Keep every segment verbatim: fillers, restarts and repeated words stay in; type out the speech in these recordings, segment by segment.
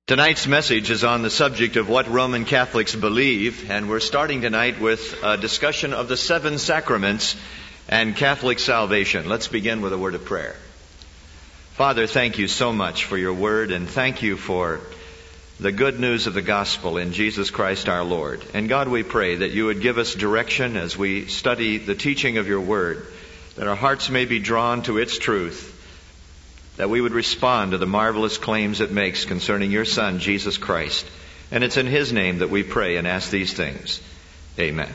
Tonight's message is on the subject of what Roman Catholics believe, and we're starting tonight with a discussion of the seven sacraments and Catholic salvation. Let's begin with a word of prayer. Father, thank you so much for your word, and thank you for the good news of the gospel in Jesus Christ our Lord. And God, we pray that you would give us direction as we study the teaching of your word, that our hearts may be drawn to its truth, that we would respond to the marvelous claims it makes concerning your Son, Jesus Christ. And it's in his name that we pray and ask these things. Amen.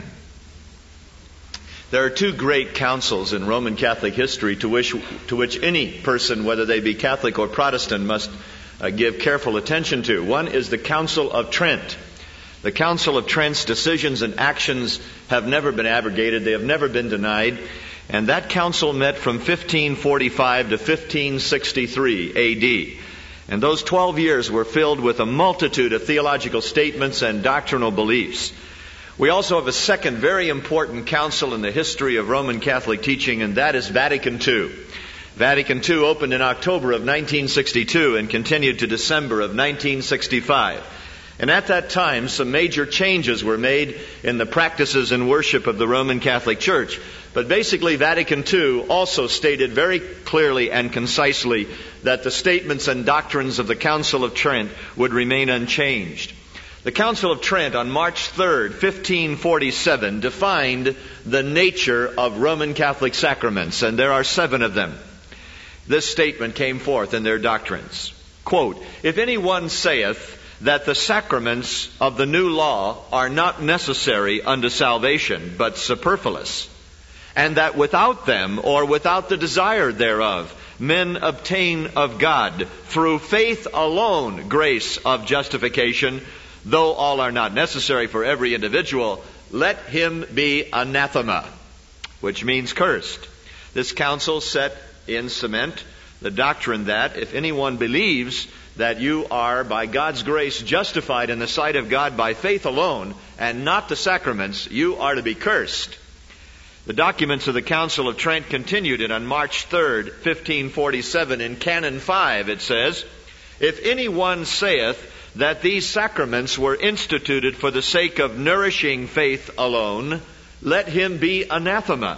There are two great councils in Roman Catholic history to which, to which any person, whether they be Catholic or Protestant, must uh, give careful attention to. One is the Council of Trent. The Council of Trent's decisions and actions have never been abrogated. They have never been denied. And that council met from fifteen forty-five to fifteen sixty-three A D. And those twelve years were filled with a multitude of theological statements and doctrinal beliefs. We also have a second very important council in the history of Roman Catholic teaching, and that is Vatican Two. Vatican Two opened in October of nineteen sixty-two and continued to December of nineteen sixty-five. And at that time, some major changes were made in the practices and worship of the Roman Catholic Church. But basically, Vatican Two also stated very clearly and concisely that the statements and doctrines of the Council of Trent would remain unchanged. The Council of Trent on March third, fifteen forty-seven, defined the nature of Roman Catholic sacraments, and there are seven of them. This statement came forth in their doctrines. Quote, "If anyone saith that the sacraments of the new law are not necessary unto salvation, but superfluous, and that without them, or without the desire thereof, men obtain of God through faith alone grace of justification, though all are not necessary for every individual, let him be anathema," which means cursed. This council set in cement the doctrine that if anyone believes that you are, by God's grace, justified in the sight of God by faith alone, and not the sacraments, you are to be cursed. The documents of the Council of Trent continued, and on March third, fifteen forty-seven, in Canon five, it says, "If anyone saith that these sacraments were instituted for the sake of nourishing faith alone, let him be anathema."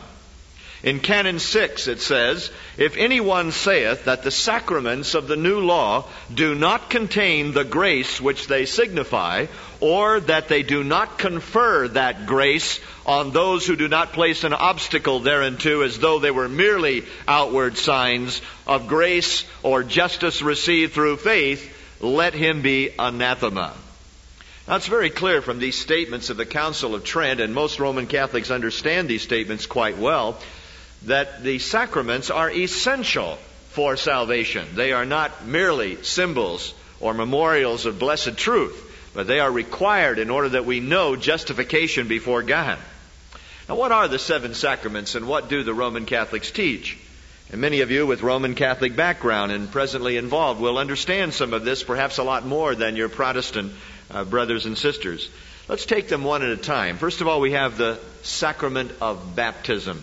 In Canon six, it says, "If anyone saith that the sacraments of the new law do not contain the grace which they signify, or that they do not confer that grace on those who do not place an obstacle thereunto, as though they were merely outward signs of grace or justice received through faith, let him be anathema." Now, it's very clear from these statements of the Council of Trent, and most Roman Catholics understand these statements quite well, that the sacraments are essential for salvation. They are not merely symbols or memorials of blessed truth, but they are required in order that we know justification before God. Now, what are the seven sacraments, and what do the Roman Catholics teach? And many of you with Roman Catholic background and presently involved will understand some of this, perhaps a lot more than your Protestant uh, brothers and sisters. Let's take them one at a time. First of all, we have the sacrament of baptism.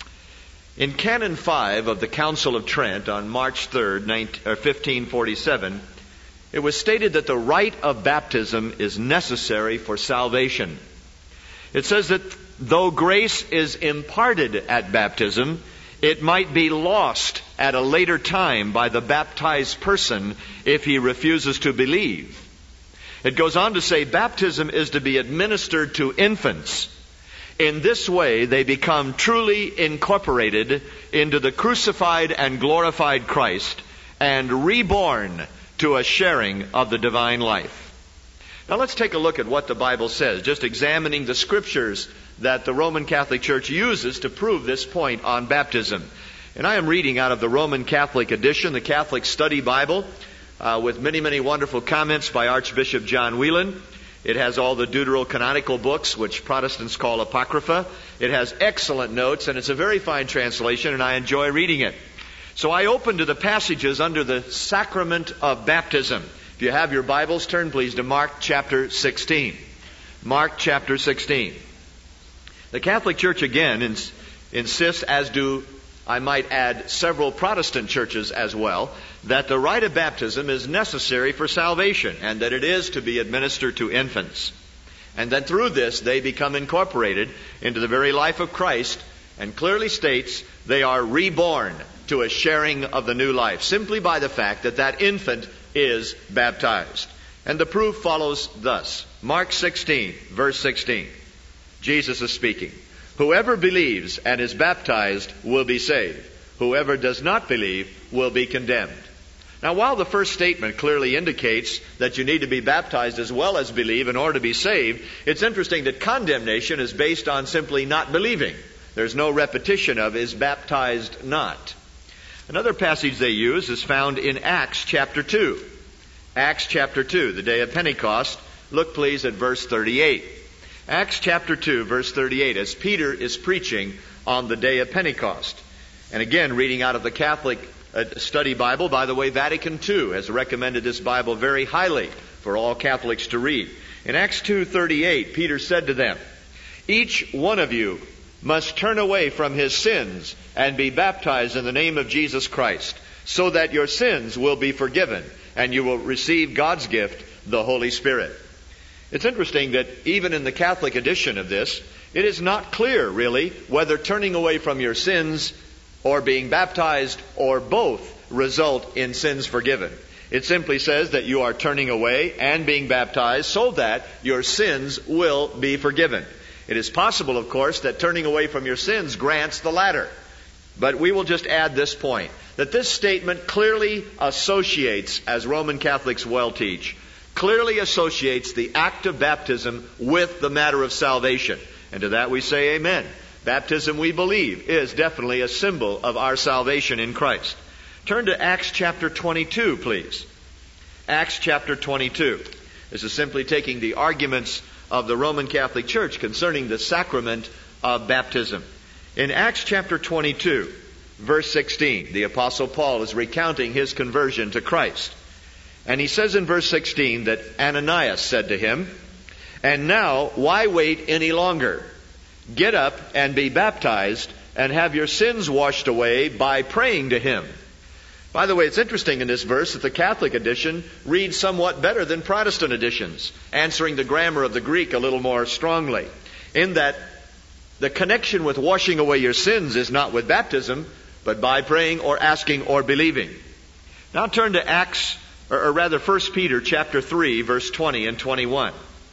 In Canon five of the Council of Trent on March third, fifteen forty-seven, it was stated that the rite of baptism is necessary for salvation. It says that though grace is imparted at baptism, it might be lost at a later time by the baptized person if he refuses to believe. It goes on to say baptism is to be administered to infants. In this way, they become truly incorporated into the crucified and glorified Christ and reborn to a sharing of the divine life. Now let's take a look at what the Bible says, just examining the scriptures that the Roman Catholic Church uses to prove this point on baptism. And I am reading out of the Roman Catholic edition, the Catholic Study Bible, uh, with many, many wonderful comments by Archbishop John Whelan. It has all the deuterocanonical books, which Protestants call Apocrypha. It has excellent notes, and it's a very fine translation, and I enjoy reading it. So I open to the passages under the sacrament of baptism. If you have your Bibles, turn please to Mark chapter sixteen. Mark chapter sixteen. The Catholic Church again ins- insists, as do I might add several Protestant churches as well, that the rite of baptism is necessary for salvation and that it is to be administered to infants. And that through this they become incorporated into the very life of Christ, and clearly states they are reborn to a sharing of the new life simply by the fact that that infant is baptized. And the proof follows thus. Mark sixteen, verse sixteen. Jesus is speaking. Whoever believes and is baptized will be saved. Whoever does not believe will be condemned. Now, while the first statement clearly indicates that you need to be baptized as well as believe in order to be saved, it's interesting that condemnation is based on simply not believing. There's no repetition of is baptized not. Another passage they use is found in Acts chapter two. Acts chapter two, the day of Pentecost. Look please at verse thirty-eight. Acts chapter two, verse thirty-eight, as Peter is preaching on the day of Pentecost. And again, reading out of the Catholic uh, Study Bible. By the way, Vatican two has recommended this Bible very highly for all Catholics to read. In Acts two thirty-eight, Peter said to them, "Each one of you must turn away from his sins and be baptized in the name of Jesus Christ, so that your sins will be forgiven, and you will receive God's gift, the Holy Spirit." It's interesting that even in the Catholic edition of this, it is not clear, really, whether turning away from your sins or being baptized or both result in sins forgiven. It simply says that you are turning away and being baptized so that your sins will be forgiven. It is possible, of course, that turning away from your sins grants the latter. But we will just add this point, that this statement clearly associates, as Roman Catholics well teach, clearly associates the act of baptism with the matter of salvation. And to that we say amen. Baptism, we believe, is definitely a symbol of our salvation in Christ. Turn to Acts chapter twenty-two, please. Acts chapter twenty-two. This is simply taking the arguments of the Roman Catholic Church concerning the sacrament of baptism. In Acts chapter twenty-two, verse sixteen, the Apostle Paul is recounting his conversion to Christ. And he says in verse sixteen that Ananias said to him, "And now, why wait any longer? Get up and be baptized and have your sins washed away by praying to him." By the way, it's interesting in this verse that the Catholic edition reads somewhat better than Protestant editions, answering the grammar of the Greek a little more strongly, in that the connection with washing away your sins is not with baptism, but by praying or asking or believing. Now turn to Acts, or, or rather First Peter chapter three, verse twenty and twenty-one.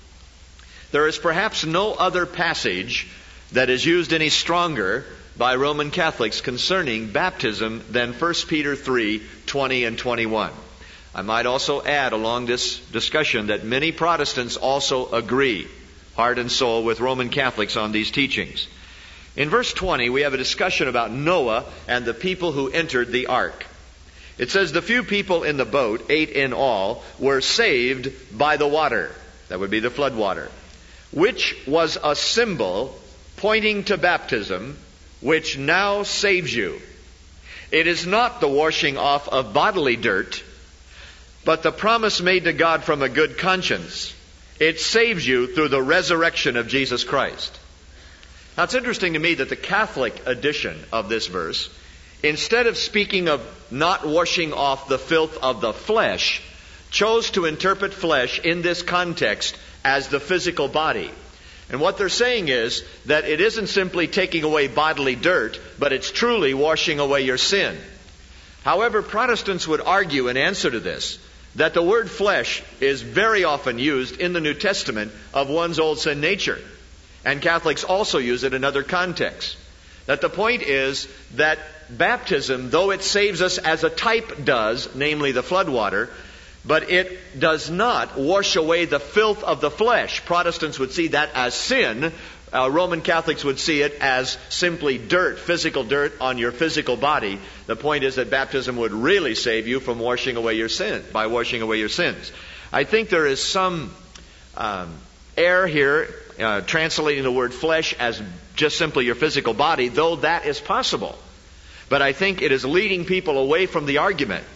There is perhaps no other passage that is used any stronger by Roman Catholics concerning baptism than First Peter three, twenty and twenty-one. I might also add along this discussion that many Protestants also agree, heart and soul, with Roman Catholics on these teachings. In verse twenty, we have a discussion about Noah and the people who entered the ark. It says, "The few people in the boat, eight in all, were saved by the water." That would be the flood water. "Which was a symbol pointing to baptism, which now saves you. It is not the washing off of bodily dirt, but the promise made to God from a good conscience. It saves you through the resurrection of Jesus Christ." Now it's interesting to me that the Catholic edition of this verse, instead of speaking of not washing off the filth of the flesh, chose to interpret flesh in this context as the physical body. And what they're saying is that it isn't simply taking away bodily dirt, but it's truly washing away your sin. However, Protestants would argue in answer to this that the word flesh is very often used in the New Testament of one's old sin nature. And Catholics also use it in other contexts. That the point is that baptism, though it saves us as a type does, namely the flood water, but it does not wash away the filth of the flesh. Protestants would see that as sin. Uh, Roman Catholics would see it as simply dirt, physical dirt on your physical body. The point is that baptism would really save you from washing away your sin, by washing away your sins. I think there is some um, error here, uh, translating the word flesh as just simply your physical body, though that is possible. But I think it is leading people away from the argument.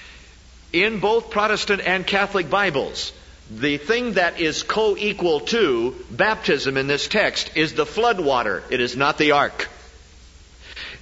In both Protestant and Catholic Bibles, the thing that is co-equal to baptism in this text is the flood water. It is not the ark.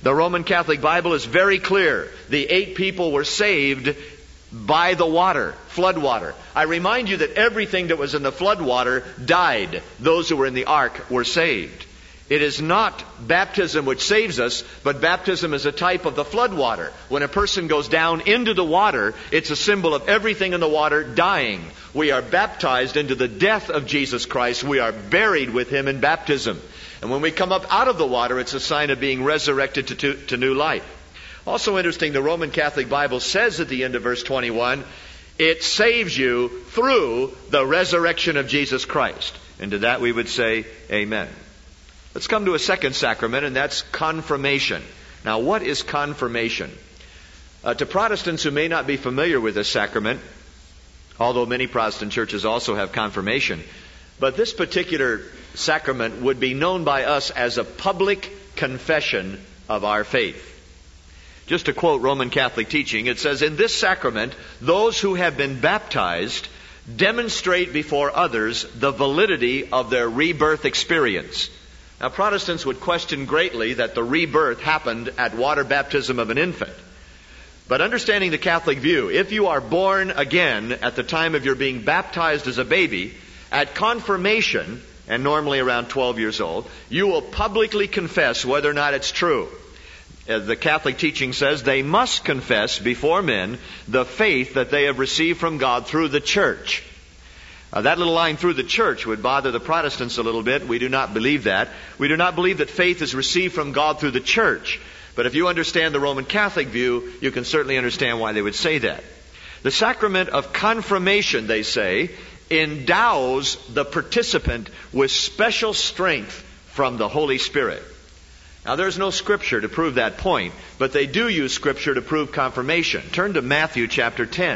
The Roman Catholic Bible is very clear. The eight people were saved by the water, flood water. I remind you that everything that was in the flood water died. Those who were in the ark were saved. It is not baptism which saves us, but baptism is a type of the flood water. When a person goes down into the water, it's a symbol of everything in the water dying. We are baptized into the death of Jesus Christ. We are buried with Him in baptism. And when we come up out of the water, it's a sign of being resurrected to, to, to new life. Also interesting, the Roman Catholic Bible says at the end of verse twenty-one, it saves you through the resurrection of Jesus Christ. And to that we would say, amen. Let's come to a second sacrament, and that's confirmation. Now, what is confirmation? Uh, to Protestants who may not be familiar with this sacrament, although many Protestant churches also have confirmation, but this particular sacrament would be known by us as a public confession of our faith. Just to quote Roman Catholic teaching, it says, in this sacrament, those who have been baptized demonstrate before others the validity of their rebirth experience. Now, Protestants would question greatly that the rebirth happened at water baptism of an infant. But understanding the Catholic view, if you are born again at the time of your being baptized as a baby, at confirmation, and normally around twelve years old, you will publicly confess whether or not it's true. As the Catholic teaching says, they must confess before men the faith that they have received from God through the church. Uh, that little line, through the church, would bother the Protestants a little bit. We do not believe that. We do not believe that faith is received from God through the church. But if you understand the Roman Catholic view, you can certainly understand why they would say that. The sacrament of confirmation, they say, endows the participant with special strength from the Holy Spirit. Now, there's no scripture to prove that point, but they do use scripture to prove confirmation. Turn to Matthew chapter ten.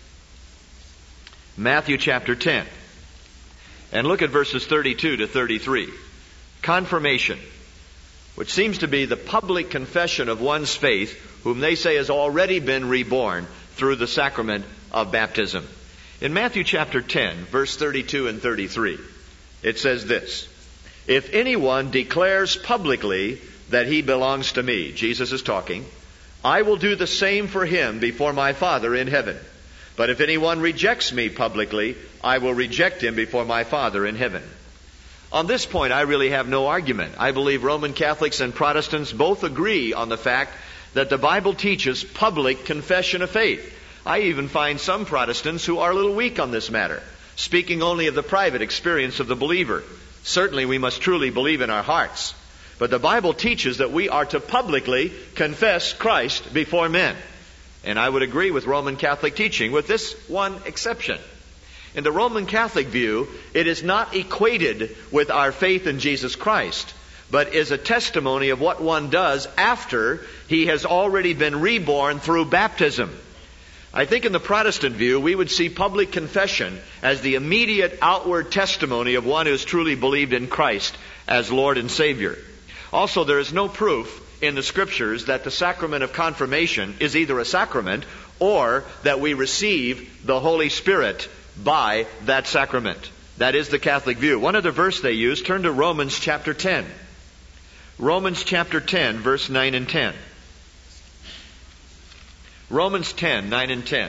Matthew chapter ten. And look at verses thirty-two to thirty-three. Confirmation, which seems to be the public confession of one's faith, whom they say has already been reborn through the sacrament of baptism. In Matthew chapter ten, verse thirty-two and thirty-three, it says this, if anyone declares publicly that he belongs to me, Jesus is talking, I will do the same for him before my Father in heaven. But if anyone rejects me publicly, I will reject him before my Father in heaven. On this point, I really have no argument. I believe Roman Catholics and Protestants both agree on the fact that the Bible teaches public confession of faith. I even find some Protestants who are a little weak on this matter, speaking only of the private experience of the believer. Certainly we must truly believe in our hearts. But the Bible teaches that we are to publicly confess Christ before men. And I would agree with Roman Catholic teaching with this one exception. In the Roman Catholic view, it is not equated with our faith in Jesus Christ, but is a testimony of what one does after he has already been reborn through baptism. I think in the Protestant view, we would see public confession as the immediate outward testimony of one who has truly believed in Christ as Lord and Savior. Also, there is no proof in the Scriptures that the sacrament of confirmation is either a sacrament or that we receive the Holy Spirit by that sacrament. That is the Catholic view. One other verse they use, turn to Romans chapter ten. Romans chapter ten, verse nine and ten. Romans ten, nine and ten.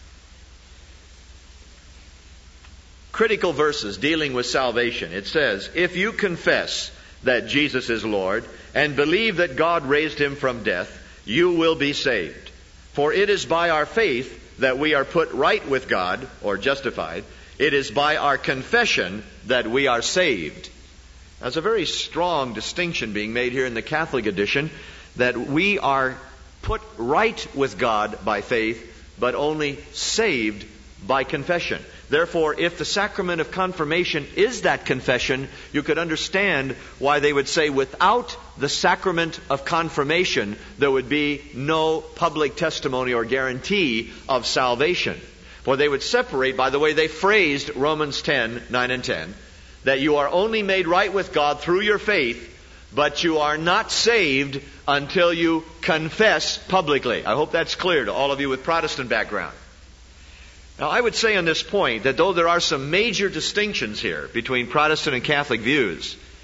Critical verses dealing with salvation. It says, if you confess that Jesus is Lord and believe that God raised him from death, you will be saved. For it is by our faith that we are put right with God, or justified. It is by our confession that we are saved. There's a very strong distinction being made here in the Catholic edition, that we are put right with God by faith, but only saved by confession. Therefore, if the sacrament of confirmation is that confession, you could understand why they would say without the sacrament of confirmation, there would be no public testimony or guarantee of salvation. For they would separate, by the way they phrased Romans ten, nine and ten, that you are only made right with God through your faith, but you are not saved until you confess publicly. I hope that's clear to all of you with Protestant background. Now, I would say on this point that though there are some major distinctions here between Protestant and Catholic views,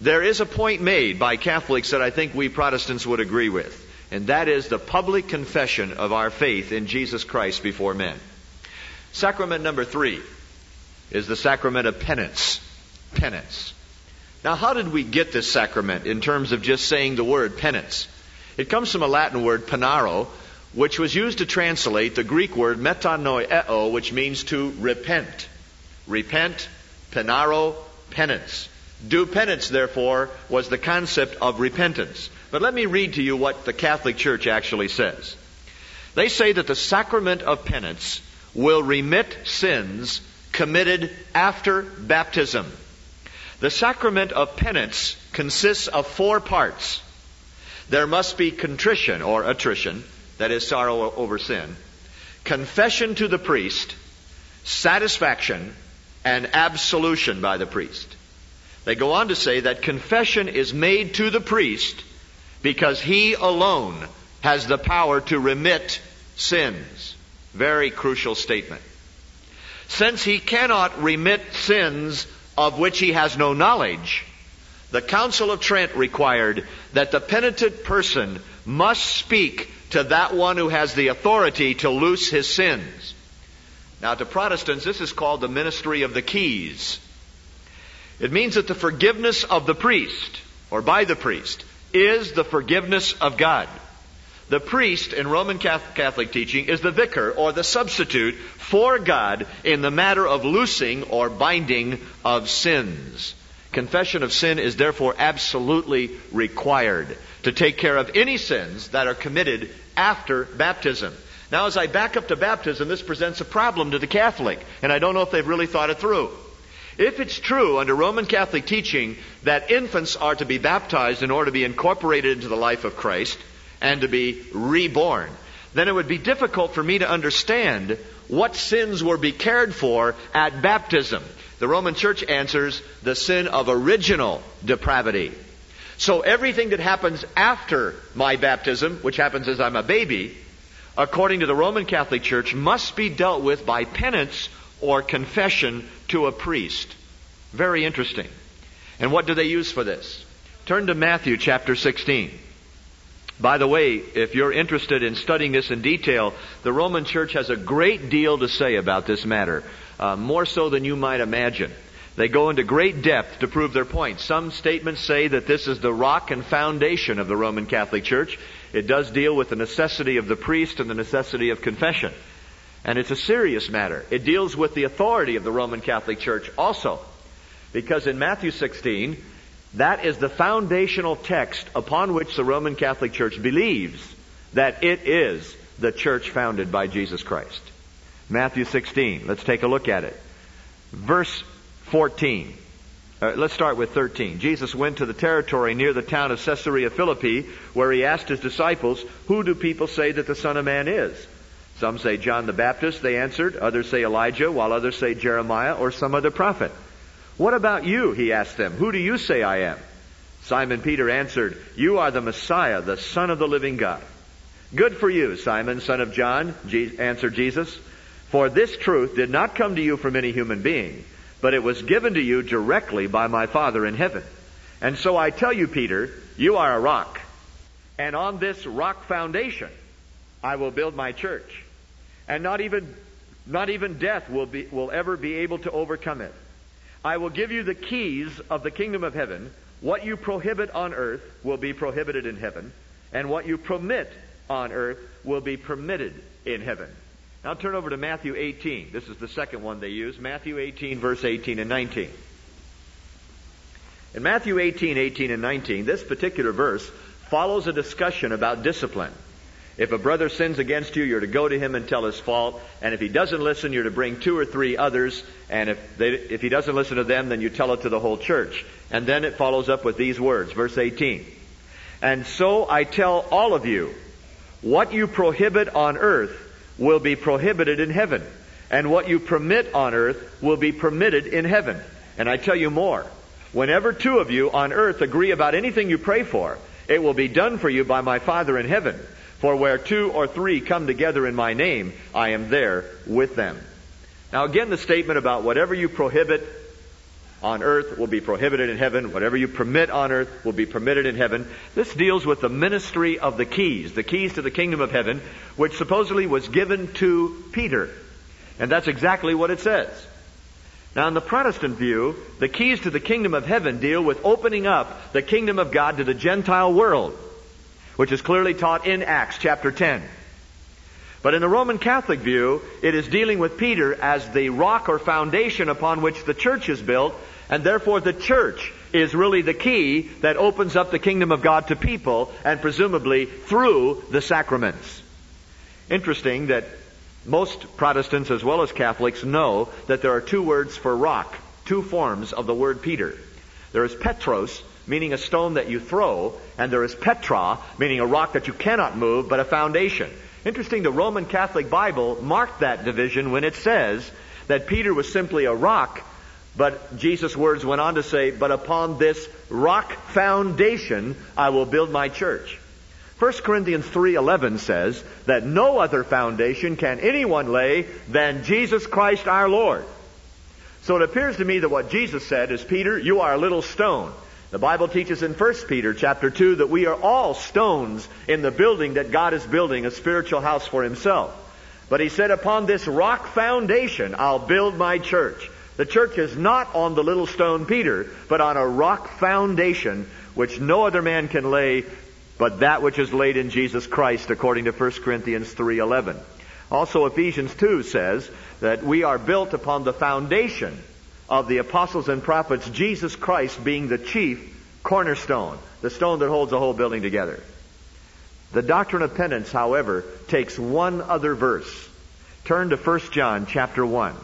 there is a point made by Catholics that I think we Protestants would agree with, and that is the public confession of our faith in Jesus Christ before men. Sacrament number three is the sacrament of penance. Penance. Now, how did we get this sacrament in terms of just saying the word penance? It comes from a Latin word, penaro, which was used to translate the Greek word metanoeo, which means to repent. Repent, penaro, penance. Do penance, therefore, was the concept of repentance. But let me read to you what the Catholic Church actually says. They say that the sacrament of penance will remit sins committed after baptism. The sacrament of penance consists of four parts. There must be contrition or attrition, that is sorrow over sin, confession to the priest, satisfaction, and absolution by the priest. They go on to say that confession is made to the priest because he alone has the power to remit sins. Very crucial statement. Since he cannot remit sins of which he has no knowledge, the Council of Trent required that the penitent person must speak to that one who has the authority to loose his sins. Now, to Protestants, this is called the ministry of the keys. It means that the forgiveness of the priest, or by the priest, is the forgiveness of God. The priest in Roman Catholic teaching is the vicar or the substitute for God in the matter of loosing or binding of sins. Confession of sin is therefore absolutely required to take care of any sins that are committed after baptism. Now, as I back up to baptism, this presents a problem to the Catholic, and I don't know if they've really thought it through. If it's true under Roman Catholic teaching that infants are to be baptized in order to be incorporated into the life of Christ and to be reborn, then it would be difficult for me to understand what sins were be cared for at baptism. The Roman Church answers the sin of original depravity. So everything that happens after my baptism, which happens as I'm a baby, according to the Roman Catholic Church, must be dealt with by penance or confession to a priest. Very interesting. And what do they use for this? Turn to Matthew chapter sixteen. By the way, if you're interested in studying this in detail, the Roman Church has a great deal to say about this matter, uh, more so than you might imagine. They go into great depth to prove their point. Some statements say that this is the rock and foundation of the Roman Catholic Church. It does deal with the necessity of the priest and the necessity of confession. And it's a serious matter. It deals with the authority of the Roman Catholic Church also. Because in Matthew sixteen, that is the foundational text upon which the Roman Catholic Church believes that it is the church founded by Jesus Christ. Matthew sixteen, let's take a look at it. Verse fourteen. Uh, let's start with thirteen. Jesus went to the territory near the town of Caesarea Philippi, where he asked his disciples, "Who do people say that the Son of Man is?" Some say John the Baptist, they answered. Others say Elijah, while others say Jeremiah or some other prophet. "What about you?" he asked them. "Who do you say I am?" Simon Peter answered, "You are the Messiah, the Son of the living God." "Good for you, Simon, son of John," answered Jesus. "For this truth did not come to you from any human being, but it was given to you directly by my Father in heaven. And so I tell you, Peter, you are a rock. And on this rock foundation I will build my church. And not even not even death will be will ever be able to overcome it. I will give you the keys of the kingdom of heaven. What you prohibit on earth will be prohibited in heaven, and what you permit on earth will be permitted in heaven." Now turn over to Matthew eighteen. This is the second one they use. Matthew eighteen, verse eighteen and nineteen. In Matthew eighteen, eighteen and nineteen, this particular verse follows a discussion about discipline. If a brother sins against you, you're to go to him and tell his fault. And if he doesn't listen, you're to bring two or three others. And if they, if he doesn't listen to them, then you tell it to the whole church. And then it follows up with these words, verse eighteen. "And so I tell all of you, what you prohibit on earth will be prohibited in heaven. And what you permit on earth will be permitted in heaven. And I tell you more. Whenever two of you on earth agree about anything you pray for, it will be done for you by my Father in heaven. For where two or three come together in my name, I am there with them." Now again, the statement about whatever you prohibit on earth will be prohibited in heaven. Whatever you permit on earth will be permitted in heaven. This deals with the ministry of the keys, the keys to the kingdom of heaven, which supposedly was given to Peter. And that's exactly what it says. Now, in the Protestant view, the keys to the kingdom of heaven deal with opening up the kingdom of God to the Gentile world, which is clearly taught in Acts chapter ten. But in the Roman Catholic view, it is dealing with Peter as the rock or foundation upon which the church is built, and therefore the church is really the key that opens up the kingdom of God to people, and presumably through the sacraments. Interesting that most Protestants as well as Catholics know that there are two words for rock, two forms of the word Peter. There is Petros, meaning a stone that you throw, and there is Petra, meaning a rock that you cannot move, but a foundation. Interesting, the Roman Catholic Bible marked that division when it says that Peter was simply a rock, but Jesus' words went on to say, but upon this rock foundation I will build my church. First Corinthians three eleven says that no other foundation can anyone lay than Jesus Christ our Lord. So it appears to me that what Jesus said is, Peter, you are a little stone. The Bible teaches in First Peter chapter two that we are all stones in the building that God is building, a spiritual house for Himself. But He said, upon this rock foundation I'll build my church. The church is not on the little stone Peter, but on a rock foundation which no other man can lay but that which is laid in Jesus Christ, according to First Corinthians three eleven. Also Ephesians two says that we are built upon the foundation of the apostles and prophets, Jesus Christ being the chief cornerstone, the stone that holds the whole building together. The doctrine of penance, however, takes one other verse. Turn to First John chapter one.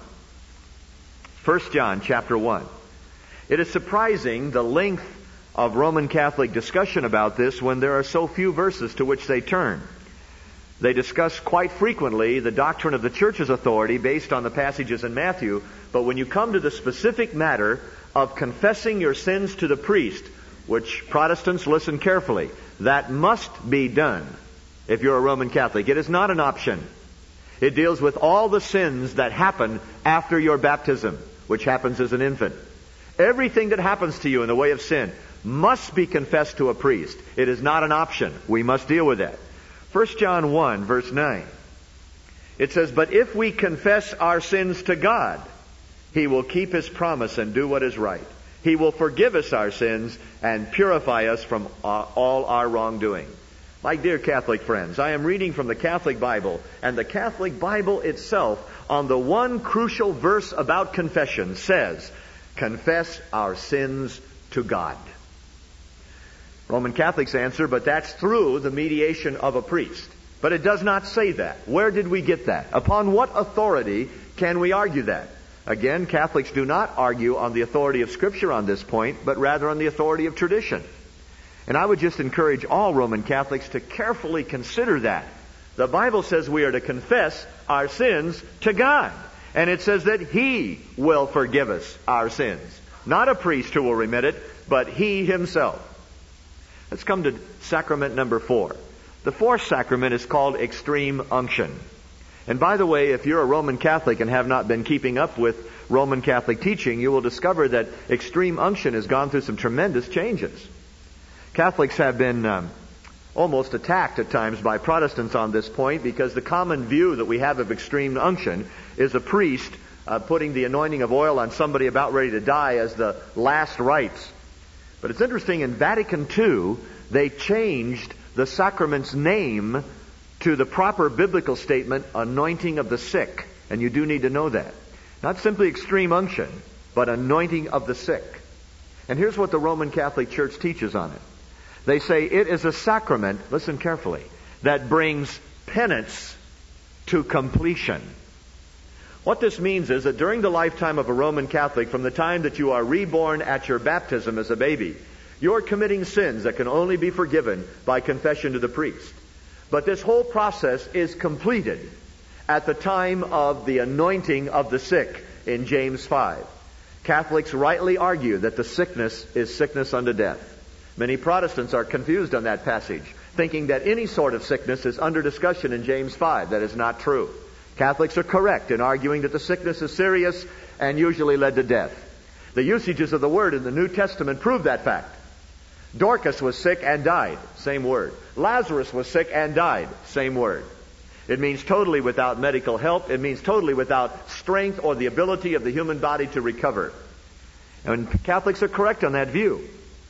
First John chapter one. It is surprising the length of Roman Catholic discussion about this when there are so few verses to which they turn. They discuss quite frequently the doctrine of the church's authority based on the passages in Matthew, but when you come to the specific matter of confessing your sins to the priest, which Protestants listen carefully, that must be done if you're a Roman Catholic. It is not an option. It deals with all the sins that happen after your baptism, which happens as an infant. Everything that happens to you in the way of sin must be confessed to a priest. It is not an option. We must deal with that. First John one, verse nine. It says, but if we confess our sins to God, He will keep His promise and do what is right. He will forgive us our sins and purify us from all our wrongdoing. My dear Catholic friends, I am reading from the Catholic Bible, and the Catholic Bible itself, on the one crucial verse about confession, says, confess our sins to God. Roman Catholics answer, but that's through the mediation of a priest. But it does not say that. Where did we get that? Upon what authority can we argue that? Again, Catholics do not argue on the authority of Scripture on this point, but rather on the authority of tradition. And I would just encourage all Roman Catholics to carefully consider that. The Bible says we are to confess our sins to God. And it says that He will forgive us our sins. Not a priest who will remit it, but He Himself. Let's come to sacrament number four. The fourth sacrament is called extreme unction. And by the way, if you're a Roman Catholic and have not been keeping up with Roman Catholic teaching, you will discover that extreme unction has gone through some tremendous changes. Catholics have been um, almost attacked at times by Protestants on this point, because the common view that we have of extreme unction is a priest uh, putting the anointing of oil on somebody about ready to die as the last rites. But it's interesting, in Vatican two, they changed the sacrament's name to the proper biblical statement, anointing of the sick. And you do need to know that. Not simply extreme unction, but anointing of the sick. And here's what the Roman Catholic Church teaches on it. They say it is a sacrament, listen carefully, that brings penance to completion. What this means is that during the lifetime of a Roman Catholic, from the time that you are reborn at your baptism as a baby, you're committing sins that can only be forgiven by confession to the priest. But this whole process is completed at the time of the anointing of the sick in James five. Catholics rightly argue that the sickness is sickness unto death. Many Protestants are confused on that passage, thinking that any sort of sickness is under discussion in James five. That is not true. Catholics are correct in arguing that the sickness is serious and usually led to death. The usages of the word in the New Testament prove that fact. Dorcas was sick and died. Same word. Lazarus was sick and died. Same word. It means totally without medical help. It means totally without strength or the ability of the human body to recover. And Catholics are correct on that view.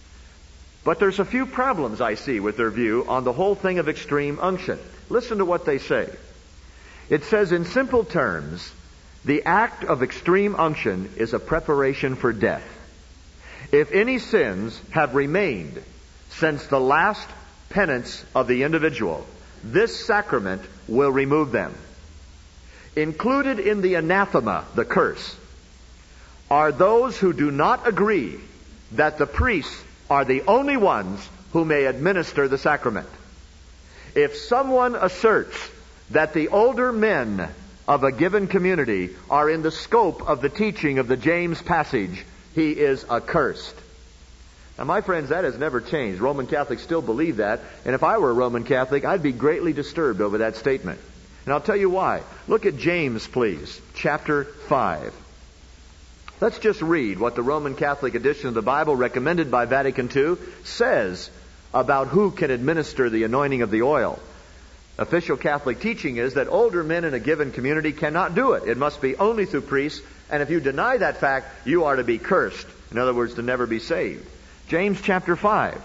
But there's a few problems I see with their view on the whole thing of extreme unction. Listen to what they say. It says in simple terms, the act of extreme unction is a preparation for death. If any sins have remained since the last penance of the individual, this sacrament will remove them. Included in the anathema, the curse, are those who do not agree that the priests are the only ones who may administer the sacrament. If someone asserts that the older men of a given community are in the scope of the teaching of the James passage, he is accursed. Now, my friends, that has never changed. Roman Catholics still believe that, and if I were a Roman Catholic, I'd be greatly disturbed over that statement. And I'll tell you why. Look at James, please, chapter five. Let's just read what the Roman Catholic edition of the Bible, recommended by Vatican two, says about who can administer the anointing of the oil. Official Catholic teaching is that older men in a given community cannot do it. It must be only through priests, and if you deny that fact, you are to be cursed. In other words, to never be saved. James chapter five,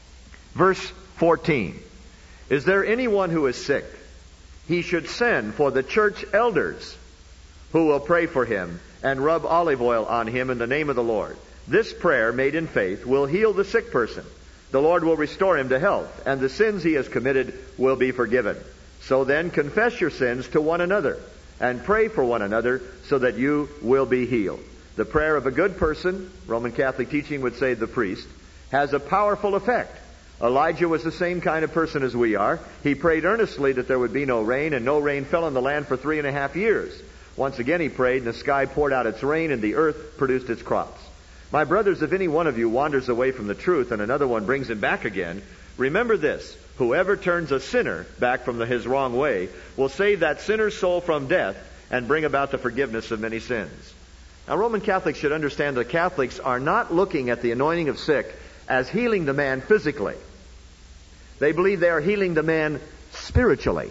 verse fourteen. Is there anyone who is sick? He should send for the church elders, who will pray for him and rub olive oil on him in the name of the Lord. This prayer, made in faith, will heal the sick person. The Lord will restore him to health, and the sins he has committed will be forgiven. So then, confess your sins to one another, and pray for one another, so that you will be healed. The prayer of a good person, Roman Catholic teaching would say the priest, has a powerful effect. Elijah was the same kind of person as we are. He prayed earnestly that there would be no rain, and no rain fell on the land for three and a half years. Once again he prayed, and the sky poured out its rain, and the earth produced its crops. My brothers, if any one of you wanders away from the truth and another one brings him back again, remember this: whoever turns a sinner back from the, his wrong way will save that sinner's soul from death and bring about the forgiveness of many sins. Now, Roman Catholics should understand that Catholics are not looking at the anointing of sick as healing the man physically. They believe they are healing the man spiritually.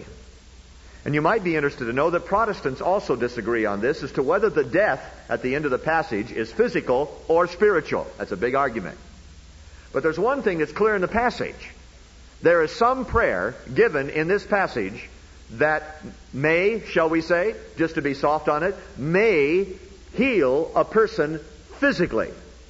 And you might be interested to know that Protestants also disagree on this as to whether the death at the end of the passage is physical or spiritual. That's a big argument. But there's one thing that's clear in the passage. There is some prayer given in this passage that may, shall we say, just to be soft on it, may heal a person physically.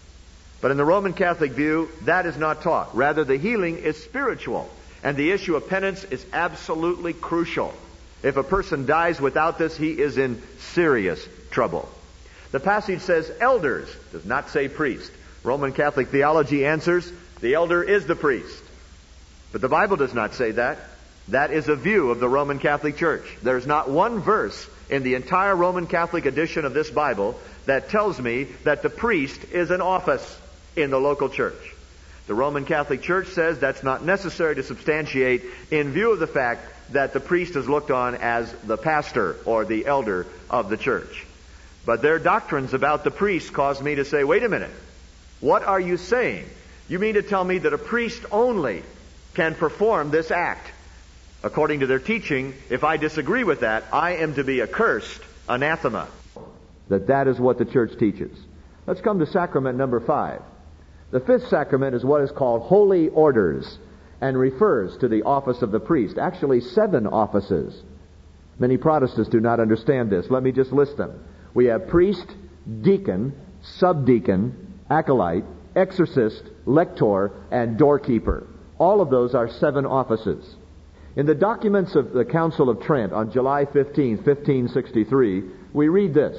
But in the Roman Catholic view, that is not taught. Rather, the healing is spiritual. And the issue of penance is absolutely crucial. If a person dies without this, he is in serious trouble. The passage says elders, does not say priest. Roman Catholic theology answers, the elder is the priest. But the Bible does not say that. That is a view of the Roman Catholic Church. There's not one verse in the entire Roman Catholic edition of this Bible that tells me that the priest is an office in the local church. The Roman Catholic Church says that's not necessary to substantiate in view of the fact that the priest is looked on as the pastor or the elder of the church. But their doctrines about the priest cause me to say, wait a minute, what are you saying? You mean to tell me that a priest only can perform this act? According to their teaching, if I disagree with that, I am to be accursed, anathema. That that is what the church teaches. Let's come to sacrament number five. The fifth sacrament is what is called holy orders, and refers to the office of the priest. Actually, seven offices. Many Protestants do not understand this. Let me just list them. We have priest, deacon, subdeacon, acolyte, exorcist, lector, and doorkeeper. All of those are seven offices. In the documents of the Council of Trent on July fifteenth, fifteen sixty-three, we read this: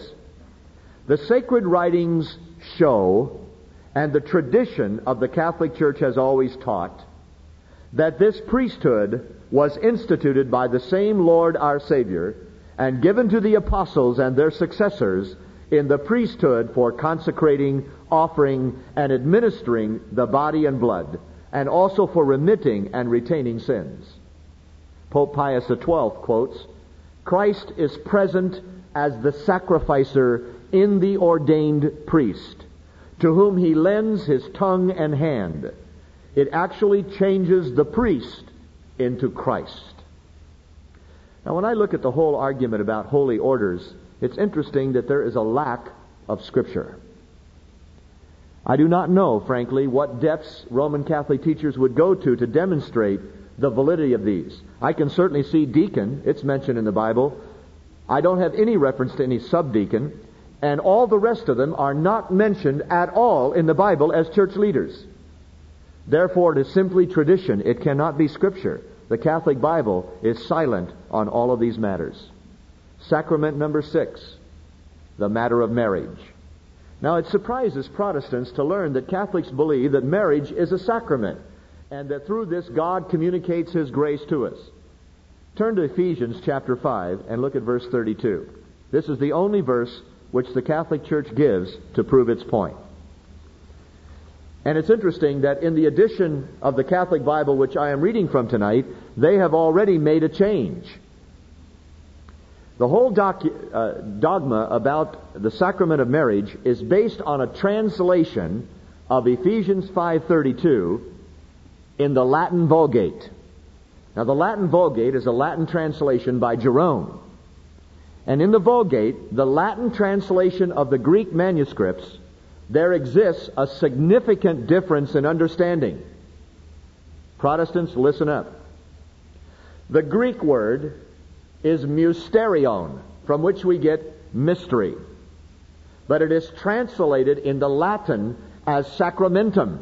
the sacred writings show, and the tradition of the Catholic Church has always taught, that this priesthood was instituted by the same Lord our Savior and given to the apostles and their successors in the priesthood for consecrating, offering, and administering the body and blood, and also for remitting and retaining sins. Pope Pius the twelfth quotes, Christ is present as the sacrificer in the ordained priest to whom he lends his tongue and hand. It actually changes the priest into Christ. Now, when I look at the whole argument about holy orders, it's interesting that there is a lack of Scripture. I do not know, frankly, what depths Roman Catholic teachers would go to to demonstrate the validity of these. I can certainly see deacon. It's mentioned in the Bible. I don't have any reference to any subdeacon. And all the rest of them are not mentioned at all in the Bible as church leaders. Therefore, it is simply tradition. It cannot be Scripture. The Catholic Bible is silent on all of these matters. Sacrament number six, the matter of marriage. Now, it surprises Protestants to learn that Catholics believe that marriage is a sacrament, and that through this God communicates His grace to us. Turn to Ephesians chapter five and look at verse thirty-two. This is the only verse which the Catholic Church gives to prove its point. And it's interesting that in the edition of the Catholic Bible which I am reading from tonight, they have already made a change. The whole docu- uh, dogma about the sacrament of marriage is based on a translation of Ephesians five thirty-two in the Latin Vulgate. Now, the Latin Vulgate is a Latin translation by Jerome. And in the Vulgate, the Latin translation of the Greek manuscripts, there exists a significant difference in understanding. Protestants, listen up. The Greek word is mysterion, from which we get mystery. But it is translated in the Latin as sacramentum.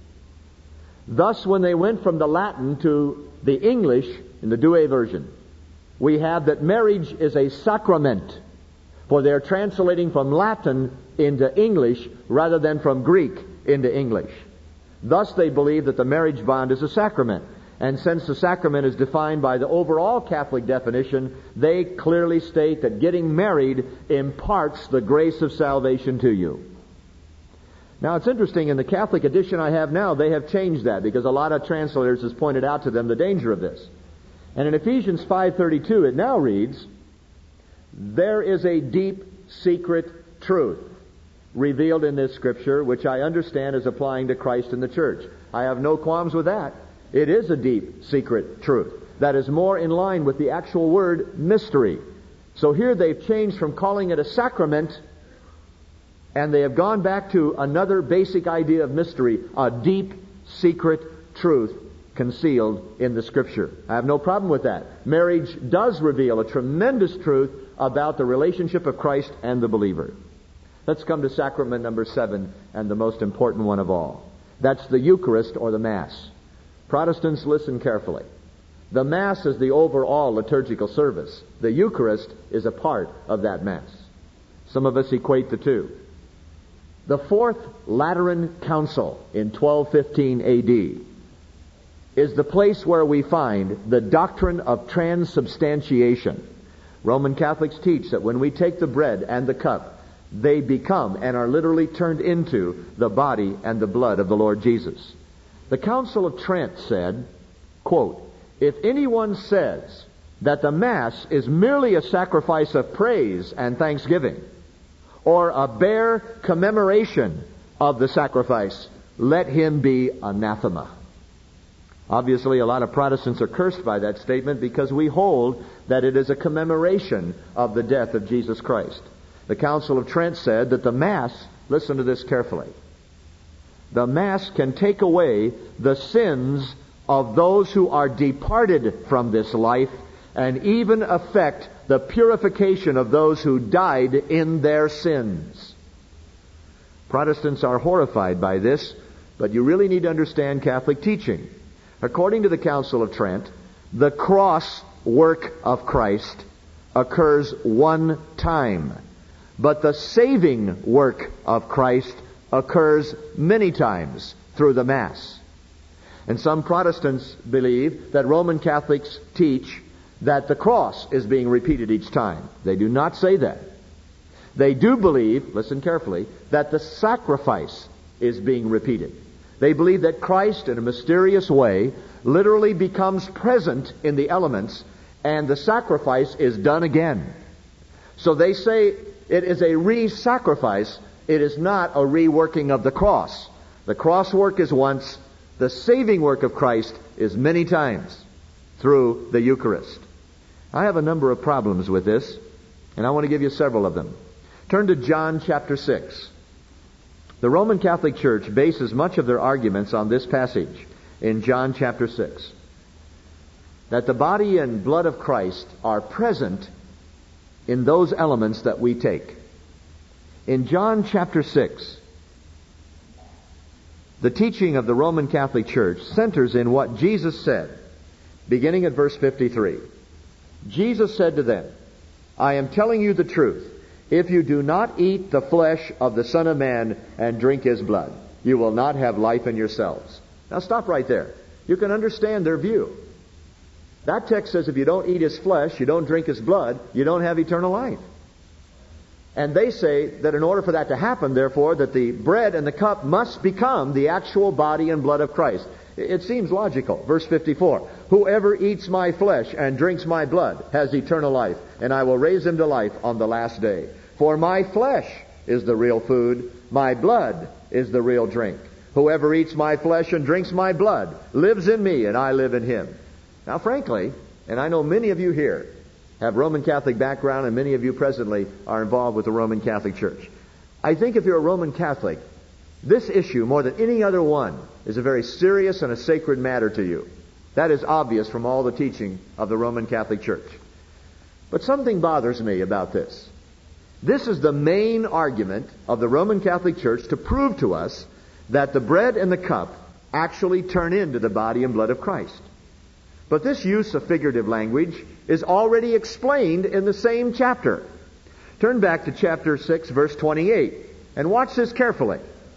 Thus, when they went from the Latin to the English, in the Douay version, we have that marriage is a sacrament, for they're translating from Latin into English rather than from Greek into English. Thus, they believe that the marriage bond is a sacrament. And since the sacrament is defined by the overall Catholic definition, they clearly state that getting married imparts the grace of salvation to you. Now, it's interesting, in the Catholic edition I have now, they have changed that, because a lot of translators has pointed out to them the danger of this. And in Ephesians five thirty-two, it now reads, "There is a deep, secret truth revealed in this Scripture, which I understand is applying to Christ and the church." I have no qualms with that. It is a deep, secret truth that is more in line with the actual word mystery. So here they've changed from calling it a sacrament, and they have gone back to another basic idea of mystery, a deep, secret truth concealed in the Scripture. I have no problem with that. Marriage does reveal a tremendous truth about the relationship of Christ and the believer. Let's come to sacrament number seven, and the most important one of all. That's the Eucharist, or the Mass. Protestants, listen carefully. The Mass is the overall liturgical service. The Eucharist is a part of that Mass. Some of us equate the two. The Fourth Lateran Council in twelve fifteen A D is the place where we find the doctrine of transubstantiation. Roman Catholics teach that when we take the bread and the cup, they become and are literally turned into the body and the blood of the Lord Jesus. The Council of Trent said, quote, "If anyone says that the Mass is merely a sacrifice of praise and thanksgiving, or a bare commemoration of the sacrifice, let him be anathema." Obviously, a lot of Protestants are cursed by that statement, because we hold that it is a commemoration of the death of Jesus Christ. The Council of Trent said that the Mass, listen to this carefully, the Mass can take away the sins of those who are departed from this life, and even affect the purification of those who died in their sins. Protestants are horrified by this, but you really need to understand Catholic teaching. According to the Council of Trent, the cross work of Christ occurs one time, but the saving work of Christ occurs many times through the Mass. And some Protestants believe that Roman Catholics teach that the cross is being repeated each time. They do not say that. They do believe, listen carefully, that the sacrifice is being repeated. They believe that Christ, in a mysterious way, literally becomes present in the elements, and the sacrifice is done again. So they say it is a re-sacrifice, It is not a reworking of the cross. The cross work is once. The saving work of Christ is many times through the Eucharist. I have a number of problems with this, and I want to give you several of them. Turn to John chapter six. The Roman Catholic Church bases much of their arguments on this passage in John chapter six. That the body and blood of Christ are present in those elements that we take. In John chapter six, the teaching of the Roman Catholic Church centers in what Jesus said, beginning at verse fifty-three. Jesus said to them, I am telling you the truth. If you do not eat the flesh of the Son of Man and drink His blood, you will not have life in yourselves. Now stop right there. You can understand their view. That text says if you don't eat His flesh, you don't drink His blood, you don't have eternal life. And they say that in order for that to happen, therefore, that the bread and the cup must become the actual body and blood of Christ. It seems logical. Verse fifty-four, whoever eats my flesh and drinks my blood has eternal life, and I will raise him to life on the last day. For my flesh is the real food, my blood is the real drink. Whoever eats my flesh and drinks my blood lives in me, and I live in him. Now, frankly, and I know many of you here have Roman Catholic background, and many of you presently are involved with the Roman Catholic Church. I think if you're a Roman Catholic, this issue, more than any other one, is a very serious and a sacred matter to you. That is obvious from all the teaching of the Roman Catholic Church. But something bothers me about this. This is the main argument of the Roman Catholic Church to prove to us that the bread and the cup actually turn into the body and blood of Christ. But this use of figurative language is already explained in the same chapter. Turn back to chapter six, verse twenty-eight, and watch this carefully.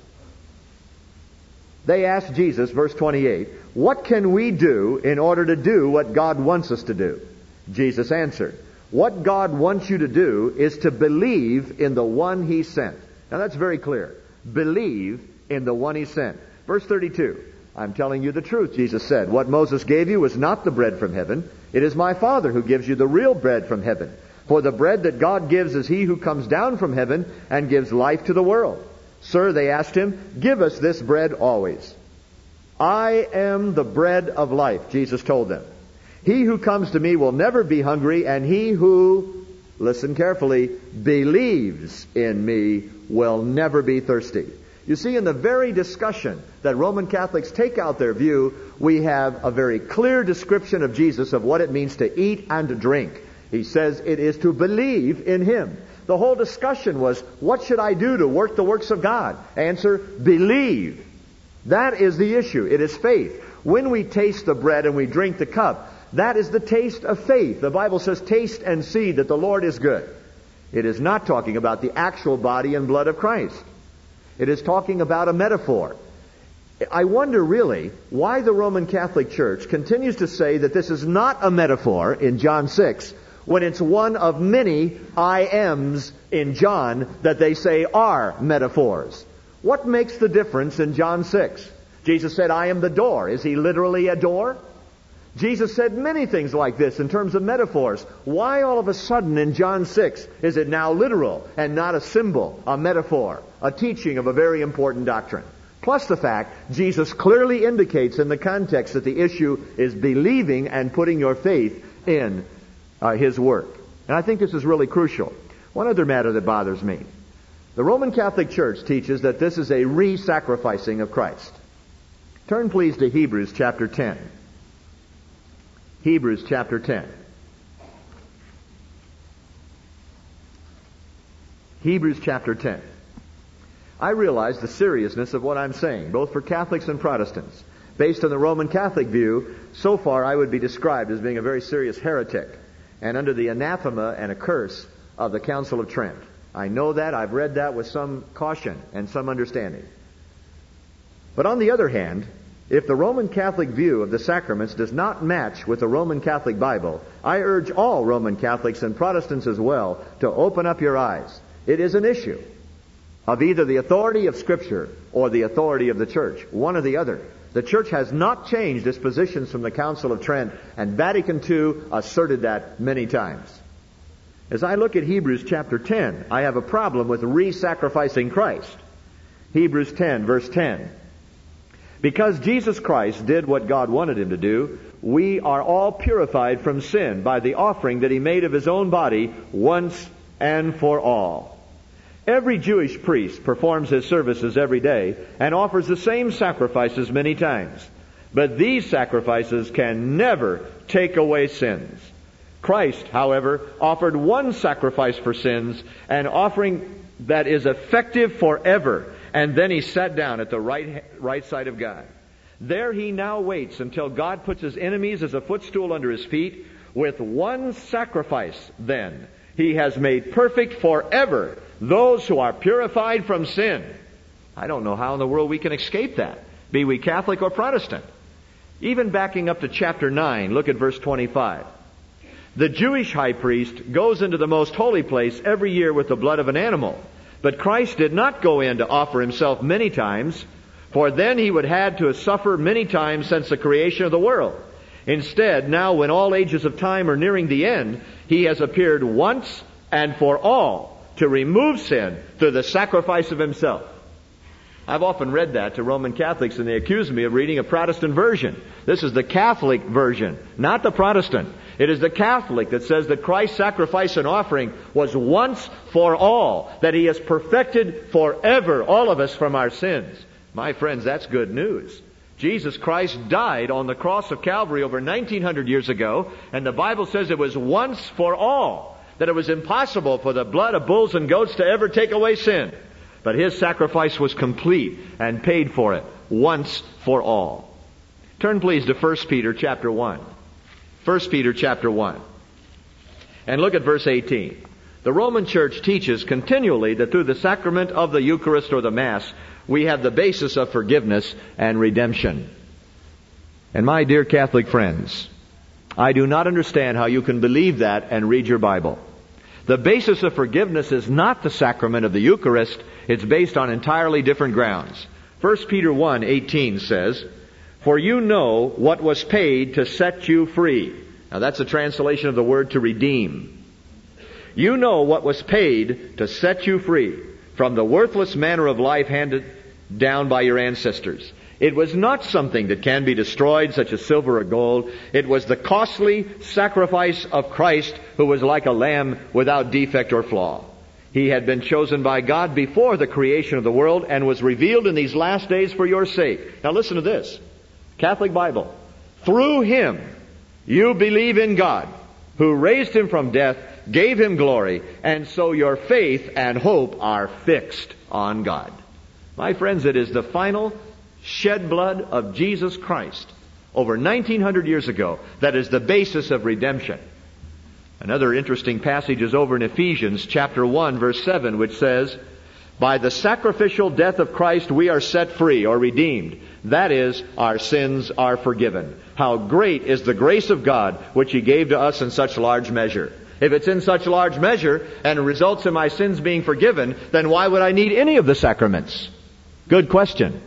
They asked Jesus, verse twenty-eight, what can we do in order to do what God wants us to do? Jesus answered, what God wants you to do is to believe in the one He sent. Now that's very clear. Believe in the one He sent. Verse thirty-two, I'm telling you the truth, Jesus said. What Moses gave you was not the bread from heaven. It is my Father who gives you the real bread from heaven. For the bread that God gives is He who comes down from heaven and gives life to the world. Sir, they asked Him, give us this bread always. I am the bread of life, Jesus told them. He who comes to me will never be hungry, and he who, listen carefully, believes in me will never be thirsty. You see, in the very discussion that Roman Catholics take out their view, we have a very clear description of Jesus of what it means to eat and to drink. He says it is to believe in Him. The whole discussion was, what should I do to work the works of God? Answer, believe. That is the issue. It is faith. When we taste the bread and we drink the cup, that is the taste of faith. The Bible says, taste and see that the Lord is good. It is not talking about the actual body and blood of Christ. It is talking about a metaphor. I wonder really why the Roman Catholic Church continues to say that this is not a metaphor in John six, when it's one of many I ams in John that they say are metaphors. What makes the difference in John six? Jesus said, I am the door. Is He literally a door? Jesus said many things like this in terms of metaphors. Why all of a sudden in John six is it now literal and not a symbol, a metaphor, a teaching of a very important doctrine? Plus the fact, Jesus clearly indicates in the context that the issue is believing and putting your faith in uh, His work. And I think this is really crucial. One other matter that bothers me. The Roman Catholic Church teaches that this is a re-sacrificing of Christ. Turn please to Hebrews chapter ten. Hebrews chapter ten. Hebrews chapter ten. I realize the seriousness of what I'm saying, both for Catholics and Protestants. Based on the Roman Catholic view, so far I would be described as being a very serious heretic and under the anathema and a curse of the Council of Trent. I know that. I've read that with some caution and some understanding. But on the other hand, if the Roman Catholic view of the sacraments does not match with the Roman Catholic Bible, I urge all Roman Catholics and Protestants as well to open up your eyes. It is an issue of either the authority of Scripture or the authority of the Church, one or the other. The Church has not changed its positions from the Council of Trent, and Vatican two asserted that many times. As I look at Hebrews chapter ten, I have a problem with re-sacrificing Christ. Hebrews ten, verse ten. Because Jesus Christ did what God wanted him to do, we are all purified from sin by the offering that he made of his own body once and for all. Every Jewish priest performs his services every day and offers the same sacrifices many times. But these sacrifices can never take away sins. Christ, however, offered one sacrifice for sins, an offering that is effective forever. And then he sat down at the right, right side of God. There he now waits until God puts his enemies as a footstool under his feet. With one sacrifice, then, he has made perfect forever those who are purified from sin. I don't know how in the world we can escape that, be we Catholic or Protestant. Even backing up to chapter nine, look at verse twenty-five. The Jewish high priest goes into the most holy place every year with the blood of an animal. But Christ did not go in to offer himself many times, for then he would have had to suffer many times since the creation of the world. Instead, now when all ages of time are nearing the end, he has appeared once and for all to remove sin through the sacrifice of himself. I've often read that to Roman Catholics, and they accuse me of reading a Protestant version. This is the Catholic version, not the Protestant. It is the Catholic that says that Christ's sacrifice and offering was once for all, that he has perfected forever all of us from our sins. My friends, that's good news. Jesus Christ died on the cross of Calvary over nineteen hundred years ago, and the Bible says it was once for all, that it was impossible for the blood of bulls and goats to ever take away sin. But his sacrifice was complete and paid for it once for all. Turn please to First Peter chapter one. First Peter chapter one. And look at verse eighteen. The Roman Church teaches continually that through the sacrament of the Eucharist or the Mass, we have the basis of forgiveness and redemption. And my dear Catholic friends, I do not understand how you can believe that and read your Bible. The basis of forgiveness is not the sacrament of the Eucharist. It's based on entirely different grounds. First Peter one eighteen says, "For you know what was paid to set you free." Now that's a translation of the word to redeem. You know what was paid to set you free from the worthless manner of life handed down by your ancestors. It was not something that can be destroyed, such as silver or gold. It was the costly sacrifice of Christ, who was like a lamb without defect or flaw. He had been chosen by God before the creation of the world and was revealed in these last days for your sake. Now listen to this. Catholic Bible. Through him you believe in God, who raised him from death, gave him glory, and so your faith and hope are fixed on God. My friends, it is the final shed blood of Jesus Christ over nineteen hundred years ago that is the basis of redemption. Another interesting passage is over in Ephesians chapter one verse seven, which says, "By the sacrificial death of Christ we are set free," or redeemed. That is, our sins are forgiven. How great is the grace of God which he gave to us in such large measure. If it's in such large measure and it results in my sins being forgiven, then why would I need any of the sacraments? Good question.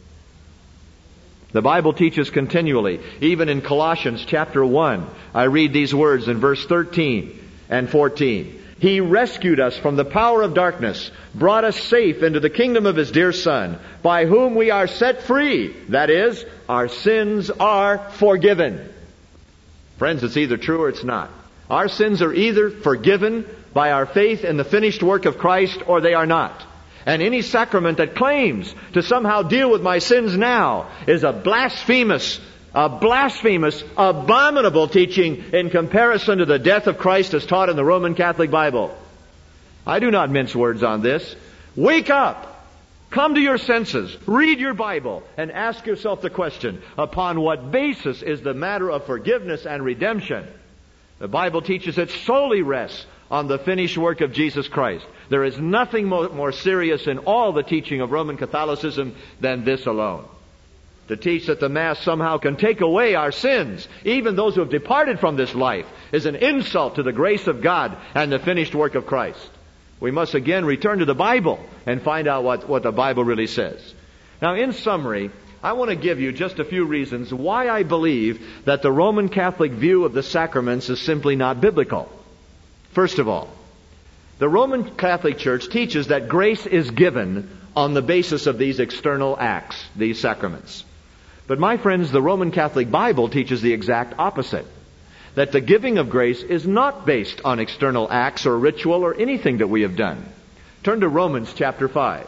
The Bible teaches continually, even in Colossians chapter one, I read these words in verse thirteen and fourteen. He rescued us from the power of darkness, brought us safe into the kingdom of his dear Son, by whom we are set free. That is, our sins are forgiven. Friends, it's either true or it's not. Our sins are either forgiven by our faith in the finished work of Christ, or they are not. And any sacrament that claims to somehow deal with my sins now is a blasphemous, a blasphemous, abominable teaching in comparison to the death of Christ as taught in the Roman Catholic Bible. I do not mince words on this. Wake up! Come to your senses, read your Bible, and ask yourself the question, upon what basis is the matter of forgiveness and redemption? The Bible teaches it solely rests on the finished work of Jesus Christ. There is nothing more, more serious in all the teaching of Roman Catholicism than this alone. To teach that the Mass somehow can take away our sins, even those who have departed from this life, is an insult to the grace of God and the finished work of Christ. We must again return to the Bible and find out what, what the Bible really says. Now, in summary, I want to give you just a few reasons why I believe that the Roman Catholic view of the sacraments is simply not biblical. First of all, the Roman Catholic Church teaches that grace is given on the basis of these external acts, these sacraments. But my friends, the Roman Catholic Bible teaches the exact opposite. That the giving of grace is not based on external acts or ritual or anything that we have done. Turn to Romans chapter five.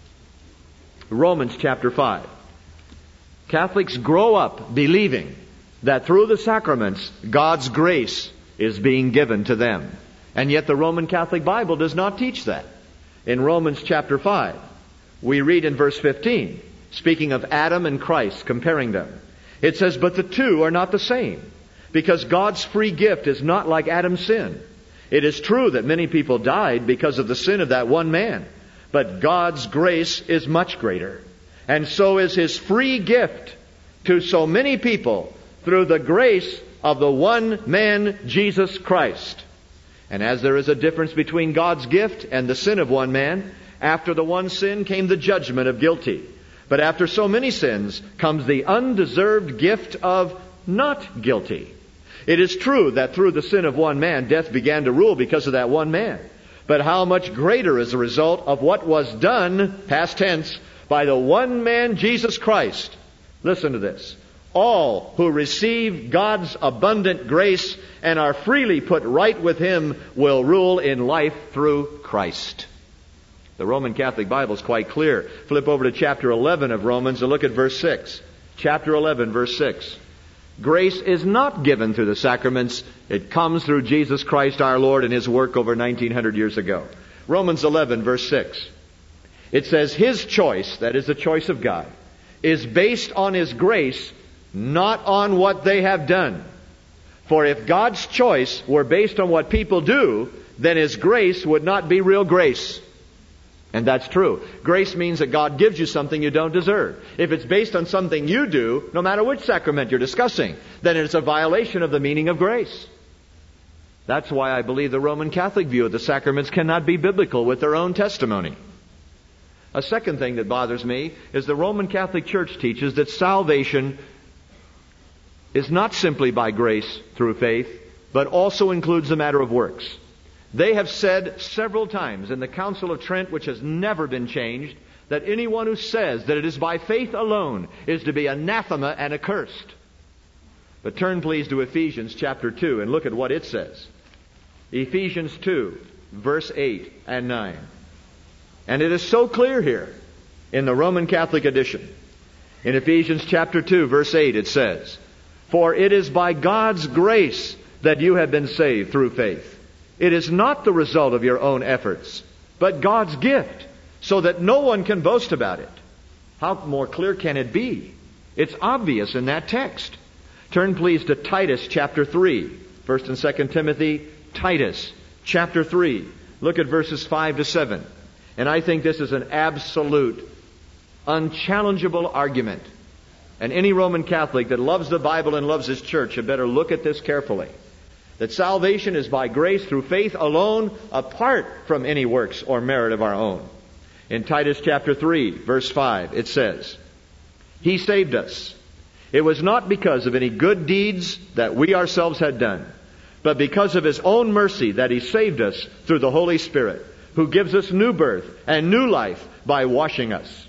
Romans chapter five. Catholics grow up believing that through the sacraments, God's grace is being given to them. And yet the Roman Catholic Bible does not teach that. In Romans chapter five, we read in verse fifteen, speaking of Adam and Christ, comparing them. It says, "But the two are not the same, because God's free gift is not like Adam's sin. It is true that many people died because of the sin of that one man, but God's grace is much greater. And so is His free gift to so many people through the grace of the one man, Jesus Christ. And as there is a difference between God's gift and the sin of one man, after the one sin came the judgment of guilty. But after so many sins comes the undeserved gift of not guilty. It is true that through the sin of one man, death began to rule because of that one man. But how much greater is the result of what was done, past tense, by the one man, Jesus Christ. Listen to this. All who receive God's abundant grace and are freely put right with Him will rule in life through Christ." The Roman Catholic Bible is quite clear. Flip over to chapter eleven of Romans and look at verse six. Chapter eleven, verse six. Grace is not given through the sacraments. It comes through Jesus Christ our Lord and His work over nineteen hundred years ago. Romans eleven, verse six. It says, "His choice," that is the choice of God, "is based on His grace, not on what they have done. For if God's choice were based on what people do, then His grace would not be real grace." And that's true. Grace means that God gives you something you don't deserve. If it's based on something you do, no matter which sacrament you're discussing, then it's a violation of the meaning of grace. That's why I believe the Roman Catholic view of the sacraments cannot be biblical with their own testimony. A second thing that bothers me is the Roman Catholic Church teaches that salvation is not simply by grace through faith, but also includes the matter of works. They have said several times in the Council of Trent, which has never been changed, that anyone who says that it is by faith alone is to be anathema and accursed. But turn please to Ephesians chapter two and look at what it says. Ephesians two, verse eight and nine. And it is so clear here in the Roman Catholic edition. In Ephesians chapter two, verse eight, it says, "For it is by God's grace that you have been saved through faith. It is not the result of your own efforts, but God's gift, so that no one can boast about it." How more clear can it be? It's obvious in that text. Turn please to Titus chapter three. First and Second Timothy, Titus chapter three. Look at verses five to seven. And I think this is an absolute, unchallengeable argument. And any Roman Catholic that loves the Bible and loves his church had better look at this carefully. That salvation is by grace through faith alone, apart from any works or merit of our own. In Titus chapter three, verse five, it says, "He saved us. It was not because of any good deeds that we ourselves had done, but because of His own mercy that He saved us through the Holy Spirit, who gives us new birth and new life by washing us.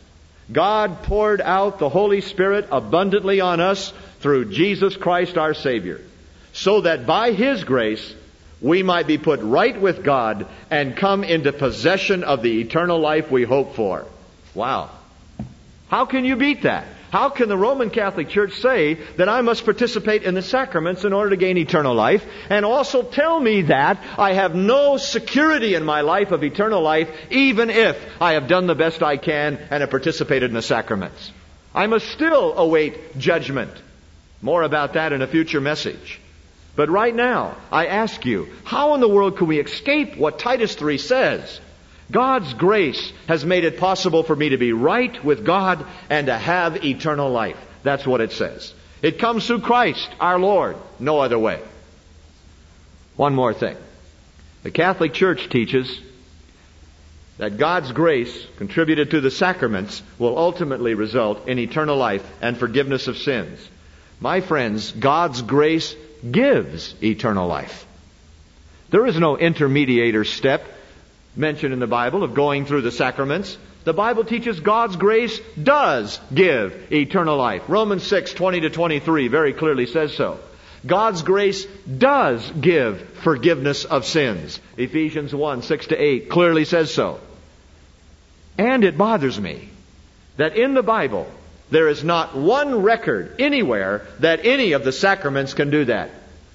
God poured out the Holy Spirit abundantly on us through Jesus Christ our Savior, so that by His grace we might be put right with God and come into possession of the eternal life we hope for." Wow. How can you beat that? How can the Roman Catholic Church say that I must participate in the sacraments in order to gain eternal life, and also tell me that I have no security in my life of eternal life, even if I have done the best I can and have participated in the sacraments? I must still await judgment. More about that in a future message. But right now, I ask you, how in the world can we escape what Titus three says? God's grace has made it possible for me to be right with God and to have eternal life. That's what it says. It comes through Christ, our Lord. No other way. One more thing. The Catholic Church teaches that God's grace, contributed to the sacraments, will ultimately result in eternal life and forgiveness of sins. My friends, God's grace gives eternal life. There is no intermediator step mentioned in the Bible of going through the sacraments. The Bible teaches God's grace does give eternal life. Romans six, twenty to twenty-three very clearly says so. God's grace does give forgiveness of sins. Ephesians one, six to eight clearly says so. And it bothers me that in the Bible there is not one record anywhere that any of the sacraments can do that.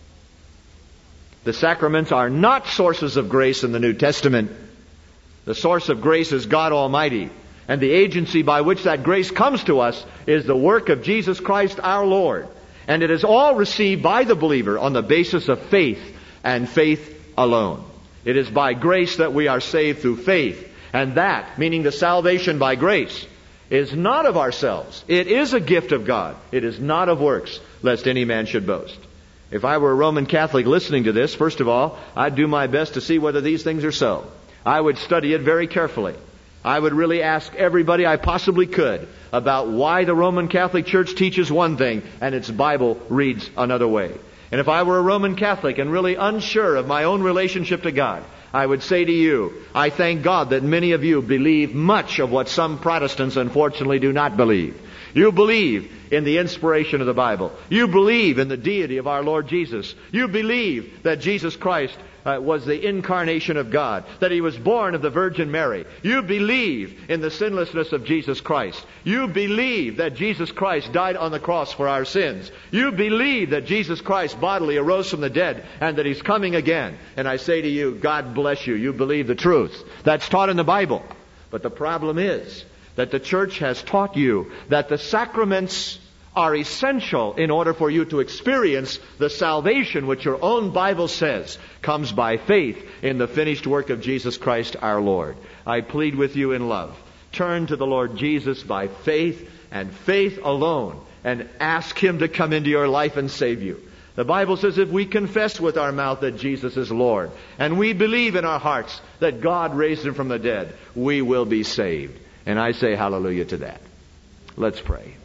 The sacraments are not sources of grace in the New Testament. The source of grace is God Almighty. And the agency by which that grace comes to us is the work of Jesus Christ our Lord. And it is all received by the believer on the basis of faith and faith alone. It is by grace that we are saved through faith. And that, meaning the salvation by grace, is not of ourselves. It is a gift of God. It is not of works, lest any man should boast. If I were a Roman Catholic listening to this, first of all, I'd do my best to see whether these things are so. I would study it very carefully. I would really ask everybody I possibly could about why the Roman Catholic Church teaches one thing and its Bible reads another way. And if I were a Roman Catholic and really unsure of my own relationship to God, I would say to you, I thank God that many of you believe much of what some Protestants unfortunately do not believe. You believe in the inspiration of the Bible. You believe in the deity of our Lord Jesus. You believe that Jesus Christ uh, was the incarnation of God, that He was born of the Virgin Mary. You believe in the sinlessness of Jesus Christ. You believe that Jesus Christ died on the cross for our sins. You believe that Jesus Christ bodily arose from the dead and that He's coming again. And I say to you, God bless you. You believe the truth. That's taught in the Bible. But the problem is that the church has taught you that the sacraments are essential in order for you to experience the salvation which your own Bible says comes by faith in the finished work of Jesus Christ our Lord. I plead with you in love. Turn to the Lord Jesus by faith and faith alone and ask Him to come into your life and save you. The Bible says if we confess with our mouth that Jesus is Lord and we believe in our hearts that God raised Him from the dead, we will be saved. And I say hallelujah to that. Let's pray.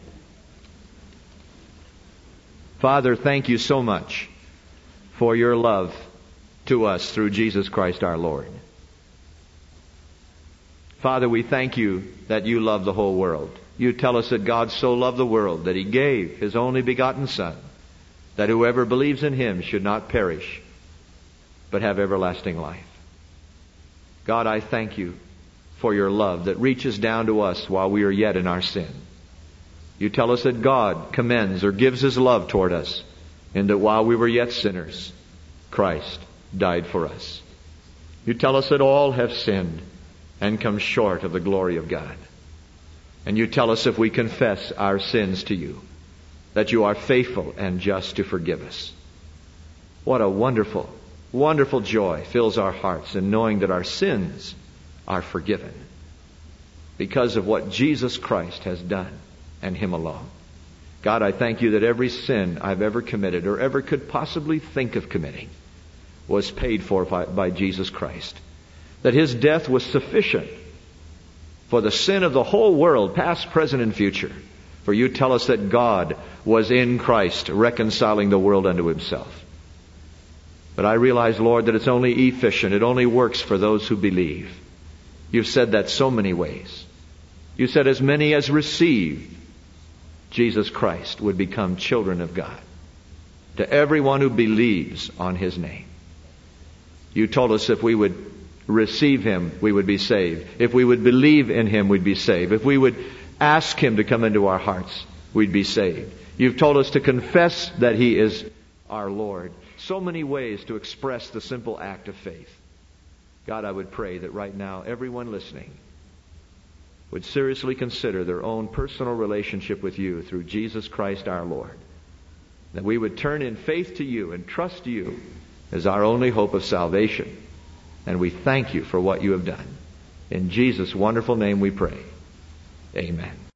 Father, thank you so much for your love to us through Jesus Christ our Lord. Father, we thank you that you love the whole world. You tell us that God so loved the world that He gave His only begotten Son, that whoever believes in Him should not perish, but have everlasting life. God, I thank you for your love that reaches down to us while we are yet in our sin. You tell us that God commends or gives His love toward us, and that while we were yet sinners, Christ died for us. You tell us that all have sinned and come short of the glory of God. And you tell us if we confess our sins to you, that you are faithful and just to forgive us. What a wonderful, wonderful joy fills our hearts in knowing that our sins are forgiven because of what Jesus Christ has done and Him alone. God, I thank you that every sin I've ever committed or ever could possibly think of committing was paid for by, by Jesus Christ. That His death was sufficient for the sin of the whole world, past, present, and future. For you tell us that God was in Christ reconciling the world unto Himself. But I realize, Lord, that it's only efficient. It only works for those who believe. You've said that so many ways. You said as many as receive Jesus Christ would become children of God. To everyone who believes on His name. You told us if we would receive Him, we would be saved. If we would believe in Him, we'd be saved. If we would ask Him to come into our hearts, we'd be saved. You've told us to confess that He is our Lord. So many ways to express the simple act of faith. God, I would pray that right now everyone listening would seriously consider their own personal relationship with you through Jesus Christ our Lord. That we would turn in faith to you and trust you as our only hope of salvation. And we thank you for what you have done. In Jesus' wonderful name we pray. Amen.